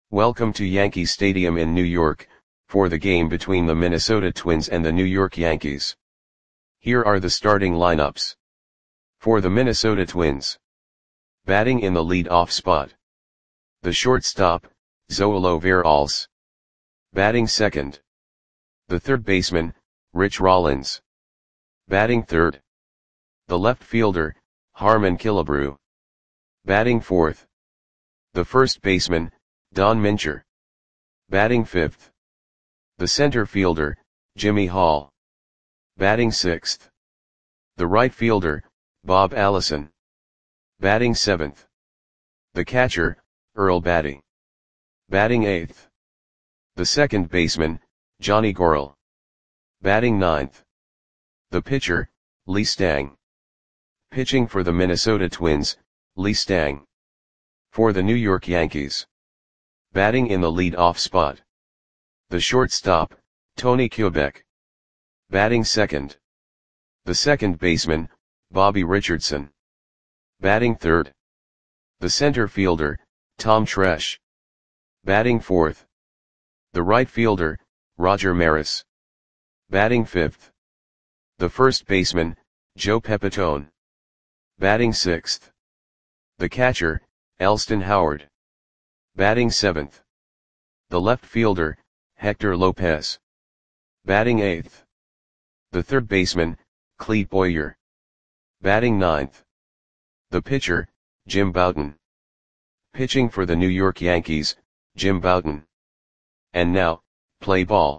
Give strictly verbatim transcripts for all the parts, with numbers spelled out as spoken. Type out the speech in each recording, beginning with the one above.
Welcome to Yankee Stadium in New York, for the game between the Minnesota Twins and the New York Yankees. Here are the starting lineups. For the Minnesota Twins. Batting in the lead-off spot. The shortstop, Zoilo Veralce. Batting second. The third baseman, Rich Rollins. Batting third. The left fielder, Harmon Killebrew. Batting fourth. The first baseman, Don Mincher. Batting fifth. The center fielder, Jimmy Hall. Batting sixth. The right fielder, Bob Allison. Batting seventh. The catcher, Earl Battey. Batting eighth. The second baseman, Johnny Goryl. Batting ninth. The pitcher, Lee Stang. Pitching for the Minnesota Twins, Lee Stang. For the New York Yankees. Batting in the lead-off spot. The shortstop, Tony Kubek. Batting second. The second baseman, Bobby Richardson. Batting third. The center fielder, Tom Tresh. Batting fourth. The right fielder, Roger Maris. Batting fifth. The first baseman, Joe Pepitone. Batting sixth. The catcher, Elston Howard. Batting seventh. The left fielder, Hector Lopez. Batting eighth. The third baseman, Clete Boyer. Batting ninth. The pitcher, Jim Bouton. Pitching for the New York Yankees, Jim Bouton. And now, play ball.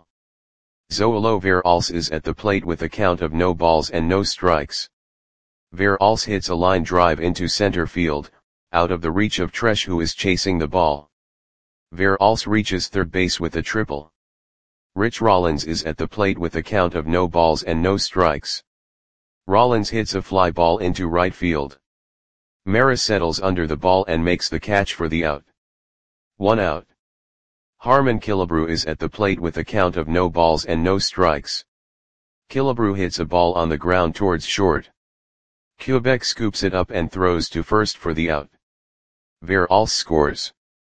Zoilo Veralce is at the plate with a count of no balls and no strikes. Veralce hits a line drive into center field, out of the reach of Tresh, who is chasing the ball. Veralce reaches third base with a triple. Rich Rollins is at the plate with a count of no balls and no strikes. Rollins hits a fly ball into right field. Maris settles under the ball and makes the catch for the out. One out. Harmon Killebrew is at the plate with a count of no balls and no strikes. Killebrew hits a ball on the ground towards short. Kubek scoops it up and throws to first for the out. Veralce scores.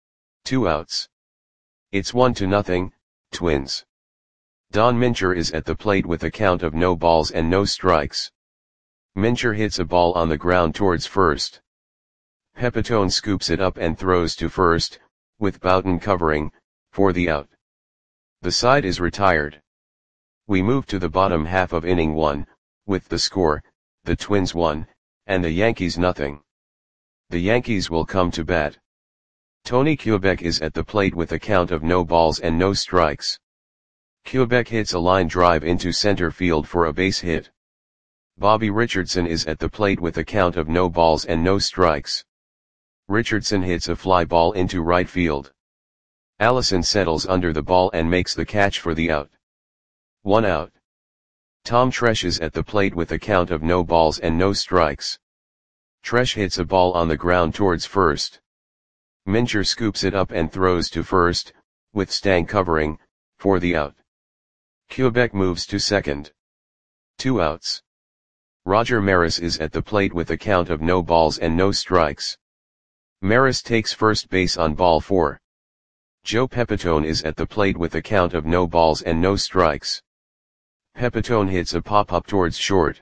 Two outs. It's one to nothing, Twins. Don Mincher is at the plate with a count of no balls and no strikes. Mincher hits a ball on the ground towards first. Pepitone scoops it up and throws to first, with Bouton covering, for the out. The side is retired. We move to the bottom half of inning one, with the score, the Twins one, and the Yankees nothing. The Yankees will come to bat. Tony Kubek is at the plate with a count of no balls and no strikes. Kubek hits a line drive into center field for a base hit. Bobby Richardson is at the plate with a count of no balls and no strikes. Richardson hits a fly ball into right field. Allison settles under the ball and makes the catch for the out. One out. Tom Tresh is at the plate with a count of no balls and no strikes. Tresh hits a ball on the ground towards first. Mincher scoops it up and throws to first, with Stang covering, for the out. Kubek moves to second. Two outs. Roger Maris is at the plate with a count of no balls and no strikes. Maris takes first base on ball four. Joe Pepitone is at the plate with a count of no balls and no strikes. Pepitone hits a pop-up towards short.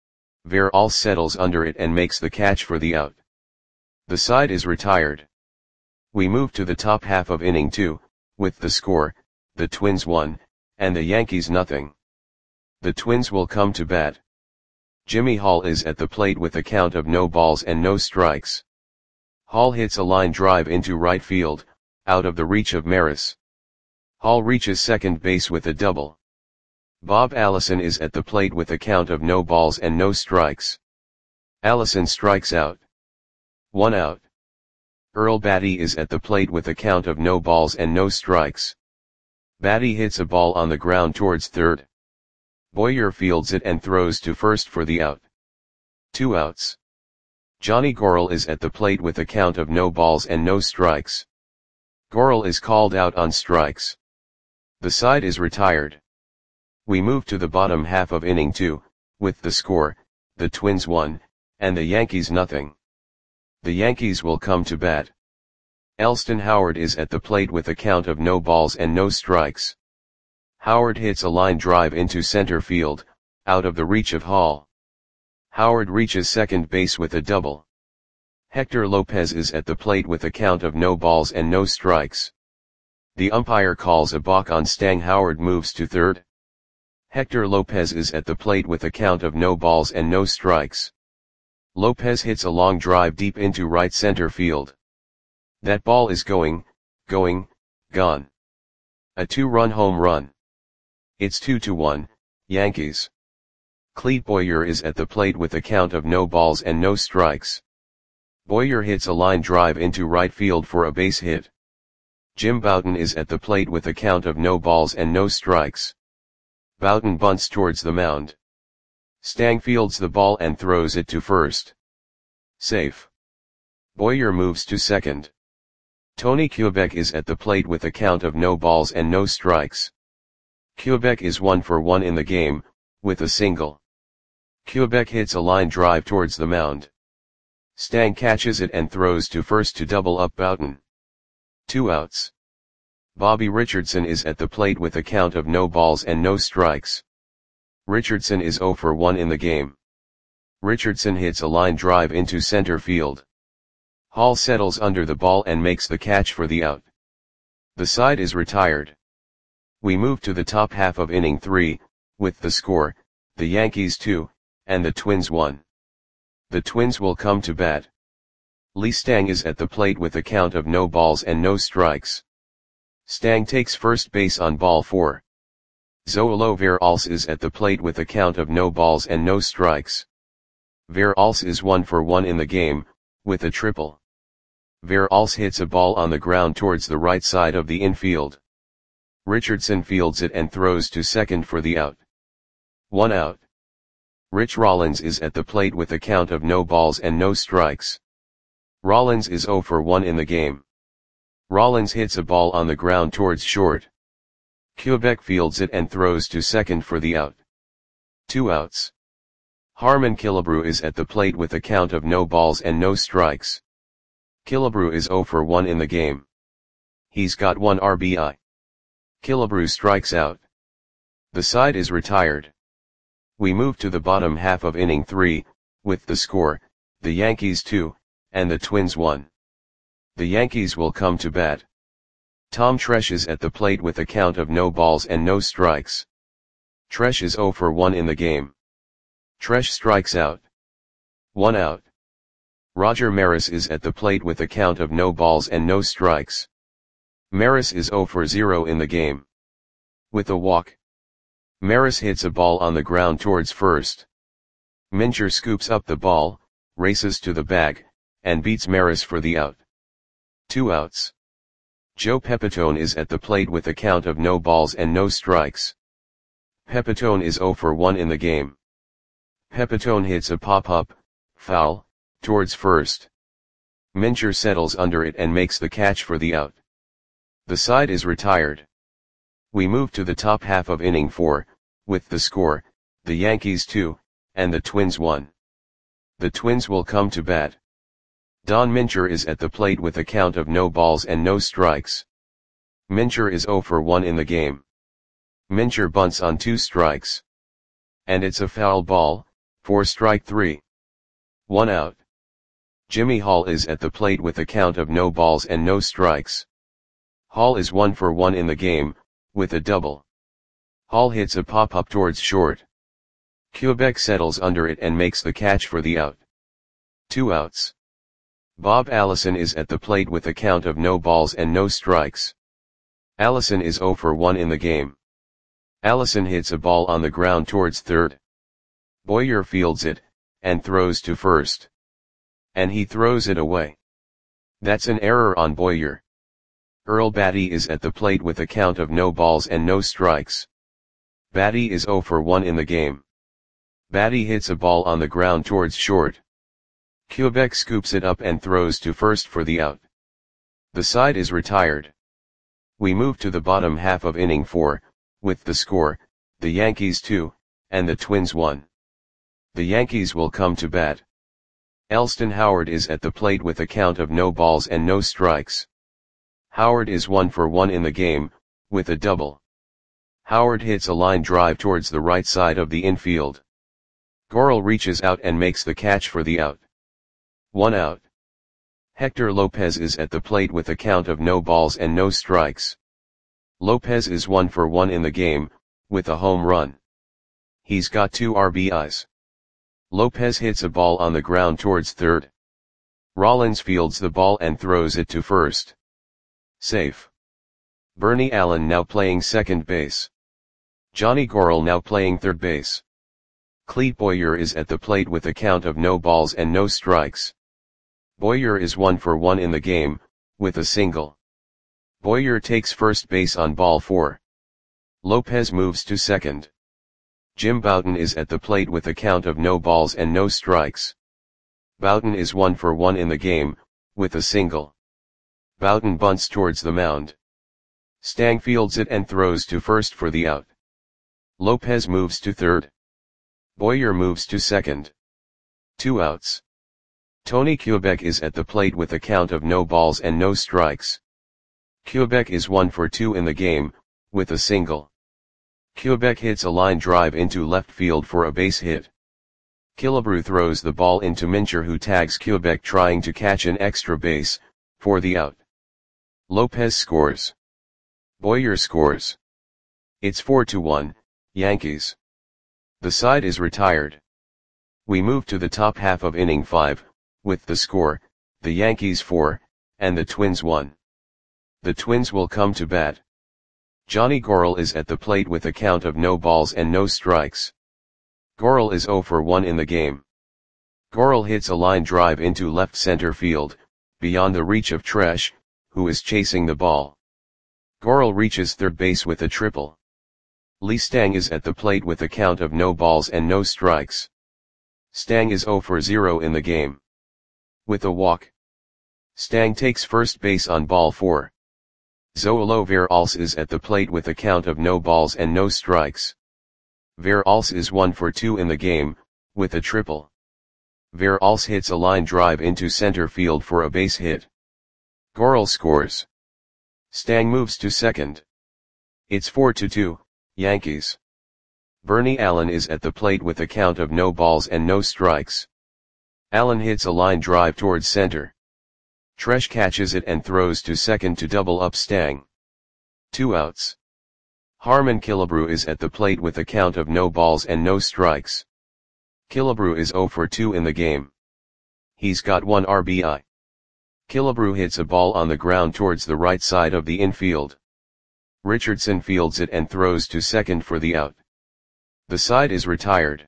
Veralce settles under it and makes the catch for the out. The side is retired. We move to the top half of inning two, with the score, the Twins one, and the Yankees nothing. The Twins will come to bat. Jimmy Hall is at the plate with a count of no balls and no strikes. Hall hits a line drive into right field, out of the reach of Maris. Hall reaches second base with a double. Bob Allison is at the plate with a count of no balls and no strikes. Allison strikes out. One out. Earl Battey is at the plate with a count of no balls and no strikes. Battey hits a ball on the ground towards third. Boyer fields it and throws to first for the out. Two outs. Johnny Goryl is at the plate with a count of no balls and no strikes. Goryl is called out on strikes. The side is retired. We move to the bottom half of inning two, with the score, the Twins one, and the Yankees nothing. The Yankees will come to bat. Elston Howard is at the plate with a count of no balls and no strikes. Howard hits a line drive into center field, out of the reach of Hall. Howard reaches second base with a double. Hector Lopez is at the plate with a count of no balls and no strikes. The umpire calls a balk on Stang. Howard moves to third. Hector Lopez is at the plate with a count of no balls and no strikes. Lopez hits a long drive deep into right center field. That ball is going, going, gone. A two-run home run. It's two to one, Yankees. Clete Boyer is at the plate with a count of no balls and no strikes. Boyer hits a line drive into right field for a base hit. Jim Bouton is at the plate with a count of no balls and no strikes. Bouton bunts towards the mound. Stang fields the ball and throws it to first. Safe. Boyer moves to second. Tony Kubek is at the plate with a count of no balls and no strikes. Kubek is one for one in the game, with a single. Kubek hits a line drive towards the mound. Stang catches it and throws to first to double up Bouton. Two outs. Bobby Richardson is at the plate with a count of no balls and no strikes. Richardson is zero for one in the game. Richardson hits a line drive into center field. Hall settles under the ball and makes the catch for the out. The side is retired. We move to the top half of inning three, with the score, the Yankees two, and the Twins one. The Twins will come to bat. Lee Stang is at the plate with a count of no balls and no strikes. Stang takes first base on ball four. Zoilo Veralce is at the plate with a count of no balls and no strikes. Veralce is one for one in the game, with a triple. Veralce hits a ball on the ground towards the right side of the infield. Richardson fields it and throws to second for the out. One out. Rich Rollins is at the plate with a count of no balls and no strikes. Rollins is zero for one in the game. Rollins hits a ball on the ground towards short. Kubek fields it and throws to second for the out. Two outs. Harmon Killebrew is at the plate with a count of no balls and no strikes. Killebrew is zero for one in the game. He's got one R B I. Killebrew strikes out. The side is retired. We move to the bottom half of inning three, with the score, the Yankees two, and the Twins one. The Yankees will come to bat. Tom Tresh is at the plate with a count of no balls and no strikes. Tresh is zero for one in the game. Tresh strikes out. One out. Roger Maris is at the plate with a count of no balls and no strikes. Maris is zero for zero in the game. With a walk. Maris hits a ball on the ground towards first. Mincher scoops up the ball, races to the bag, and beats Maris for the out. Two outs. Joe Pepitone is at the plate with a count of no balls and no strikes. Pepitone is zero for one in the game. Pepitone hits a pop-up, foul, towards first. Mincher settles under it and makes the catch for the out. The side is retired. We move to the top half of inning four, with the score, the Yankees two, and the Twins one. The Twins will come to bat. Don Mincher is at the plate with a count of no balls and no strikes. Mincher is zero for one in the game. Mincher bunts on two strikes. And it's a foul ball, for strike three. One out. Jimmy Hall is at the plate with a count of no balls and no strikes. Hall is one for one in the game, with a double. Hall hits a pop-up towards short. Kubek settles under it and makes the catch for the out. Two outs. Bob Allison is at the plate with a count of no balls and no strikes. Allison is zero for one in the game. Allison hits a ball on the ground towards third. Boyer fields it, and throws to first. And he throws it away. That's an error on Boyer. Earl Batty is at the plate with a count of no balls and no strikes. Batty is zero for one in the game. Batty hits a ball on the ground towards short. Kubek scoops it up and throws to first for the out. The side is retired. We move to the bottom half of inning four, with the score, the Yankees two, and the Twins one. The Yankees will come to bat. Elston Howard is at the plate with a count of no balls and no strikes. Howard is one for one in the game, with a double. Howard hits a line drive towards the right side of the infield. Gurriel reaches out and makes the catch for the out. One out. Hector Lopez is at the plate with a count of no balls and no strikes. Lopez is one for one in the game, with a home run. He's got two R B Is. Lopez hits a ball on the ground towards third. Rollins fields the ball and throws it to first. Safe. Bernie Allen now playing second base. Johnny Gurriel now playing third base. Clete Boyer is at the plate with a count of no balls and no strikes. Boyer is one for one in the game, with a single. Boyer takes first base on ball four. Lopez moves to second. Jim Bouton is at the plate with a count of no balls and no strikes. Bouton is one for one in the game, with a single. Bouton bunts towards the mound. Stang fields it and throws to first for the out. Lopez moves to third. Boyer moves to second. Two outs. Tony Kubek is at the plate with a count of no balls and no strikes. Kubek is one for two in the game, with a single. Kubek hits a line drive into left field for a base hit. Killebrew throws the ball into Mincher, who tags Kubek trying to catch an extra base, for the out. Lopez scores. Boyer scores. It's four to one, Yankees. The side is retired. We move to the top half of inning five, with the score, the Yankees four, and the Twins one. The Twins will come to bat. Johnny Gurriel is at the plate with a count of no balls and no strikes. Gurriel is zero for one in the game. Gurriel hits a line drive into left center field, beyond the reach of Tresh, who is chasing the ball. Gurriel reaches third base with a triple. Lee Stang is at the plate with a count of no balls and no strikes. Stang is zero for zero in the game. With a walk. Stang takes first base on ball four. Zoilo Veralce is at the plate with a count of no balls and no strikes. Veralce is one for two in the game, with a triple. Veralce hits a line drive into center field for a base hit. Gurriel scores. Stang moves to second. It's four to two, Yankees. Bernie Allen is at the plate with a count of no balls and no strikes. Allen hits a line drive towards center. Tresh catches it and throws to second to double up Stang. Two outs. Harmon Killebrew is at the plate with a count of no balls and no strikes. Killebrew is zero for two in the game. He's got one R B I. Killebrew hits a ball on the ground towards the right side of the infield. Richardson fields it and throws to second for the out. The side is retired.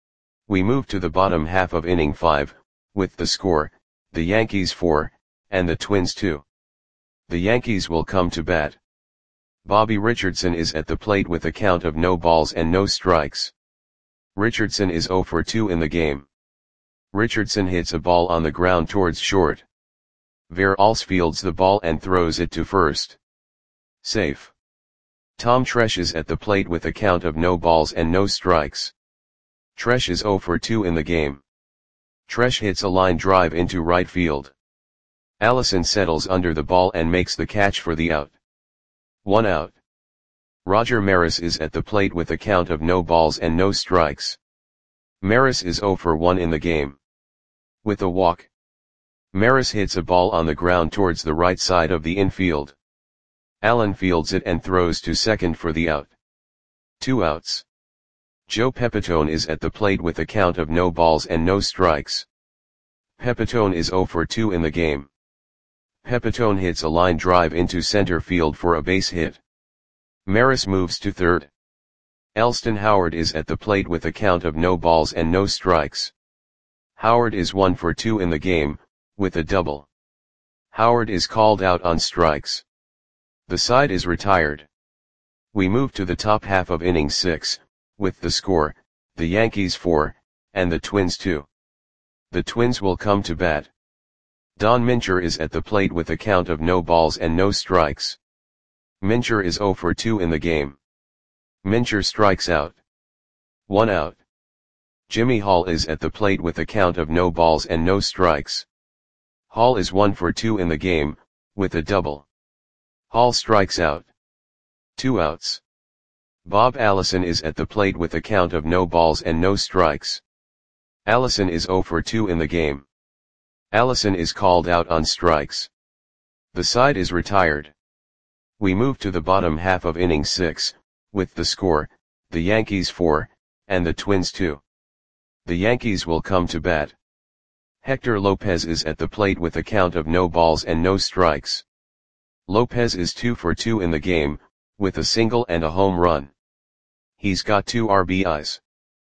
We move to the bottom half of inning five, with the score, the Yankees four, and the Twins two. The Yankees will come to bat. Bobby Richardson is at the plate with a count of no balls and no strikes. Richardson is zero for two in the game. Richardson hits a ball on the ground towards short. Veralce fields the ball and throws it to first. Safe. Tom Tresh is at the plate with a count of no balls and no strikes. Tresh is zero for two in the game. Tresh hits a line drive into right field. Allison settles under the ball and makes the catch for the out. One out. Roger Maris is at the plate with a count of no balls and no strikes. Maris is zero for one in the game. With a walk. Maris hits a ball on the ground towards the right side of the infield. Allen fields it and throws to second for the out. Two outs. Joe Pepitone is at the plate with a count of no balls and no strikes. Pepitone is zero for two in the game. Pepitone hits a line drive into center field for a base hit. Maris moves to third. Elston Howard is at the plate with a count of no balls and no strikes. Howard is one for two in the game, with a double. Howard is called out on strikes. The side is retired. We move to the top half of inning six, with the score, the Yankees four, and the Twins two. The Twins will come to bat. Don Mincher is at the plate with a count of no balls and no strikes. Mincher is zero for two in the game. Mincher strikes out. One out. Jimmy Hall is at the plate with a count of no balls and no strikes. Hall is one for two in the game, with a double. Hall strikes out. Two outs. Bob Allison is at the plate with a count of no balls and no strikes. Allison is oh for two in the game. Allison is called out on strikes. The side is retired. We move to the bottom half of inning six, with the score, the Yankees four, and the Twins two. The Yankees will come to bat. Hector Lopez is at the plate with a count of no balls and no strikes. Lopez is two for two in the game, with a single and a home run. He's got two R B Is.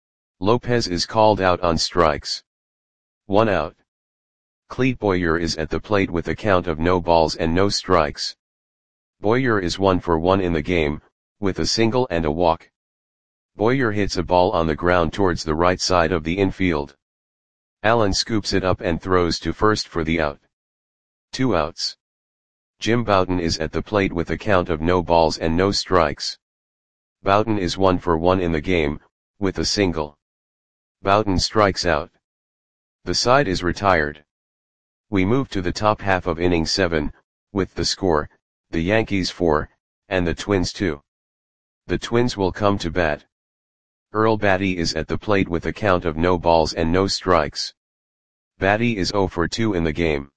Lopez is called out on strikes. One out. Clete Boyer is at the plate with a count of no balls and no strikes. Boyer is one for one in the game, with a single and a walk. Boyer hits a ball on the ground towards the right side of the infield. Allen scoops it up and throws to first for the out. Two outs. Jim Bouton is at the plate with a count of no balls and no strikes. Bouton is one for one in the game, with a single. Bouton strikes out. The side is retired. We move to the top half of inning seven, with the score, the Yankees four, and the Twins two. The Twins will come to bat. Earl Batty is at the plate with a count of no balls and no strikes. Batty is oh for two in the game.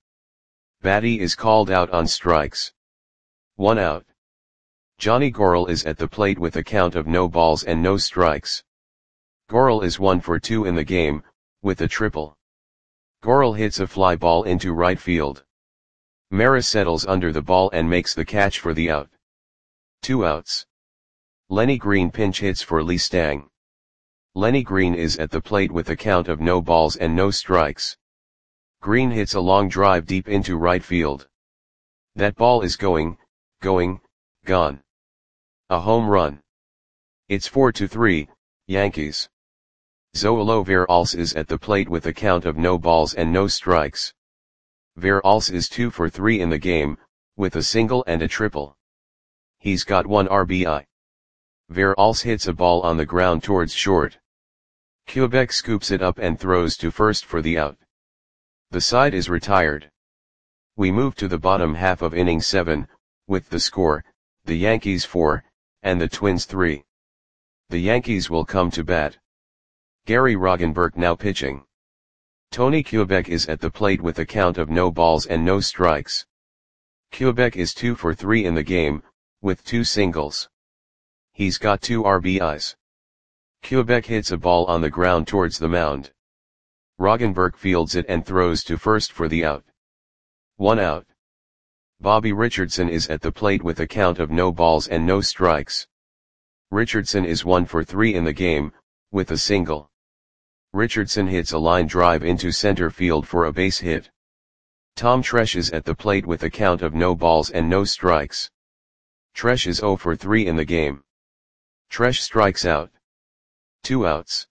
Batty is called out on strikes. One out. Johnny Gorel is at the plate with a count of no balls and no strikes. Gorel is one for two in the game, with a triple. Gorel hits a fly ball into right field. Maris settles under the ball and makes the catch for the out. Two outs. Lenny Green pinch hits for Lee Stang. Lenny Green is at the plate with a count of no balls and no strikes. Green hits a long drive deep into right field. That ball is going, going, gone. A home run. It's four to three, Yankees. Zoilo Veralce is at the plate with a count of no balls and no strikes. Veralce is two for three in the game, with a single and a triple. He's got one R B I. Veralce hits a ball on the ground towards short. Quebec scoops it up and throws to first for the out. The side is retired. We move to the bottom half of inning seven, with the score, the Yankees four, and the Twins three. The Yankees will come to bat. Gary Roggenberg now pitching. Tony Quebec is at the plate with a count of no balls and no strikes. Quebec is two for three in the game, with two singles. He's got two R B Is. Quebec hits a ball on the ground towards the mound. Roggenberg fields it and throws to first for the out. One out. Bobby Richardson is at the plate with a count of no balls and no strikes. Richardson is one for three in the game, with a single. Richardson hits a line drive into center field for a base hit. Tom Tresh is at the plate with a count of no balls and no strikes. Tresh is oh for three in the game. Tresh strikes out. Two outs.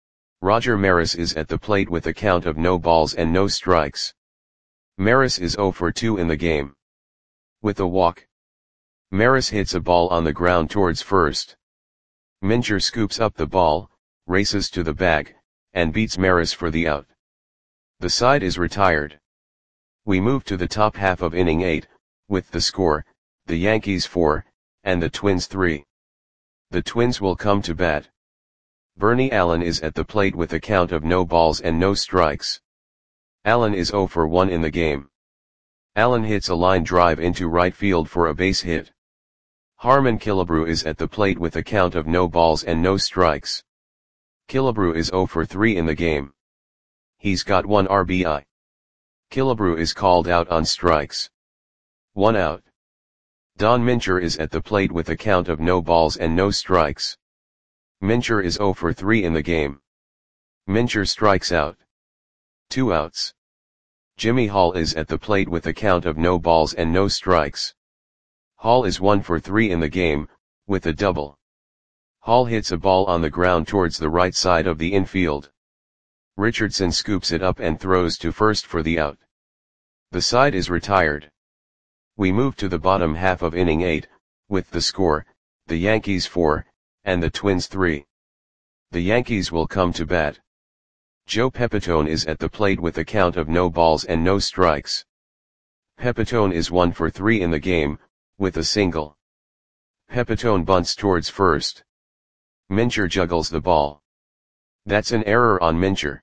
Roger Maris is at the plate with a count of no balls and no strikes. Maris is oh for two in the game. With a walk. Maris hits a ball on the ground towards first. Mincher scoops up the ball, races to the bag, and beats Maris for the out. The side is retired. We move to the top half of inning eight, with the score, the Yankees four, and the Twins three. The Twins will come to bat. Bernie Allen is at the plate with a count of no balls and no strikes. Allen is oh for one in the game. Allen hits a line drive into right field for a base hit. Harmon Killebrew is at the plate with a count of no balls and no strikes. Killebrew is oh for three in the game. He's got one R B I. Killebrew is called out on strikes. One out. Don Mincher is at the plate with a count of no balls and no strikes. Mincher is oh for three in the game. Mincher strikes out. Two outs. Jimmy Hall is at the plate with a count of no balls and no strikes. Hall is one for three in the game, with a double. Hall hits a ball on the ground towards the right side of the infield. Richardson scoops it up and throws to first for the out. The side is retired. We move to the bottom half of inning eight, with the score, the Yankees four, and the Twins three. The Yankees will come to bat. Joe Pepitone is at the plate with a count of no balls and no strikes. Pepitone is one for three in the game, with a single. Pepitone bunts towards first. Mincher juggles the ball. That's an error on Mincher.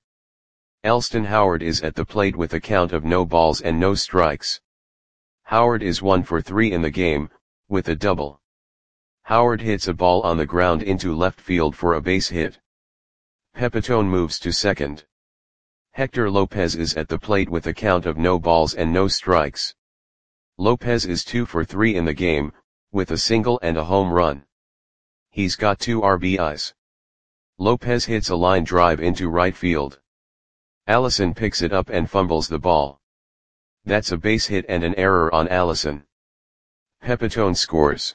Elston Howard is at the plate with a count of no balls and no strikes. Howard is one for three in the game, with a double. Howard hits a ball on the ground into left field for a base hit. Pepitone moves to second. Hector Lopez is at the plate with a count of no balls and no strikes. Lopez is two for three in the game, with a single and a home run. He's got two R B Is. Lopez hits a line drive into right field. Allison picks it up and fumbles the ball. That's a base hit and an error on Allison. Pepitone scores.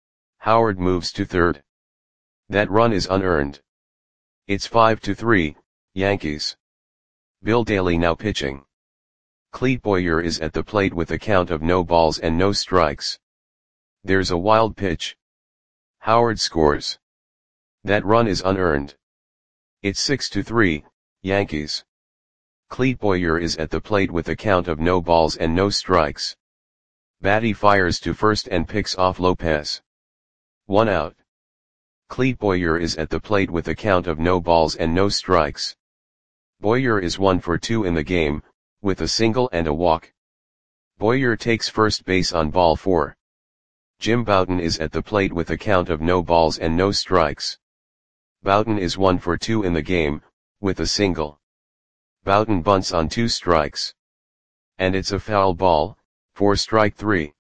Howard moves to third. That run is unearned. It's five to three, Yankees. Bill Daly now pitching. Clete Boyer is at the plate with a count of no balls and no strikes. There's a wild pitch. Howard scores. That run is unearned. It's six to three, Yankees. Clete Boyer is at the plate with a count of no balls and no strikes. Batty fires to first and picks off Lopez. One out. Clete Boyer is at the plate with a count of no balls and no strikes. Boyer is one for two in the game, with a single and a walk. Boyer takes first base on ball four. Jim Bouton is at the plate with a count of no balls and no strikes. Bouton is one for two in the game, with a single. Bouton bunts on two strikes. And it's a foul ball, for strike three.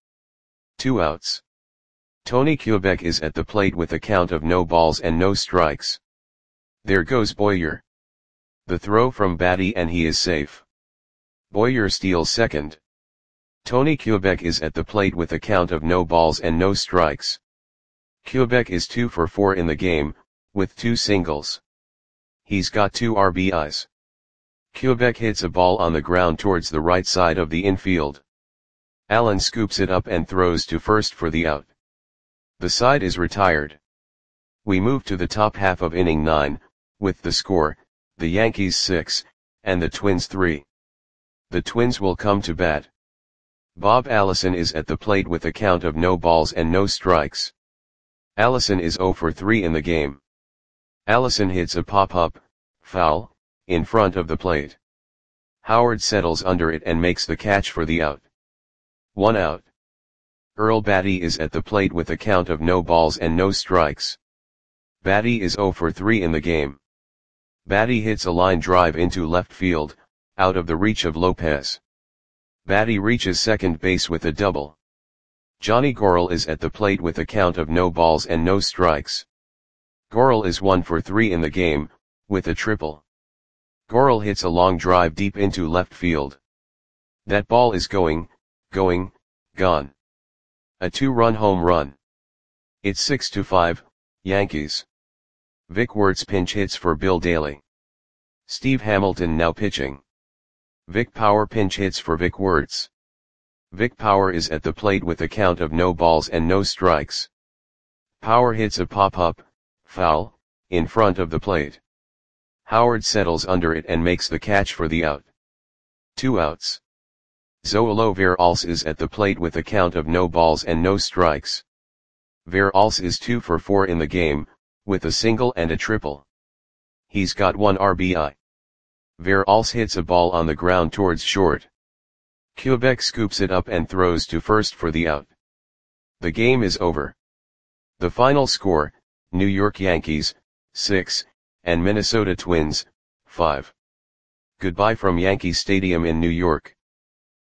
Two outs. Tony Kubek is at the plate with a count of no balls and no strikes. There goes Boyer. The throw from Batty and he is safe. Boyer steals second. Tony Kubek is at the plate with a count of no balls and no strikes. Kubek is two for four in the game, with two singles. He's got two R B Is. Kubek hits a ball on the ground towards the right side of the infield. Allen scoops it up and throws to first for the out. The side is retired. We move to the top half of inning nine, with the score, the Yankees six, and the Twins three. The Twins will come to bat. Bob Allison is at the plate with a count of no balls and no strikes. Allison is zero for three in the game. Allison hits a pop-up, foul, in front of the plate. Howard settles under it and makes the catch for the out. One out. Earl Batty is at the plate with a count of no balls and no strikes. Batty is zero for three in the game. Batty hits a line drive into left field, out of the reach of Lopez. Batty reaches second base with a double. Johnny Gorel is at the plate with a count of no balls and no strikes. Gorel is one for three in the game, with a triple. Gorel hits a long drive deep into left field. That ball is going, going, gone. A two-run home run. It's six to five, Yankees. Vic Wertz pinch hits for Bill Daly. Steve Hamilton now pitching. Vic Power pinch hits for Vic Wertz. Vic Power is at the plate with a count of no balls and no strikes. Power hits a pop-up, foul, in front of the plate. Howard settles under it and makes the catch for the out. Two outs. Zoilo Veralce is at the plate with a count of no balls and no strikes. Veralce is two for four in the game, with a single and a triple. He's got one R B I. Veralce hits a ball on the ground towards short. Kubek scoops it up and throws to first for the out. The game is over. The final score, New York Yankees, six, and Minnesota Twins, five. Goodbye from Yankee Stadium in New York.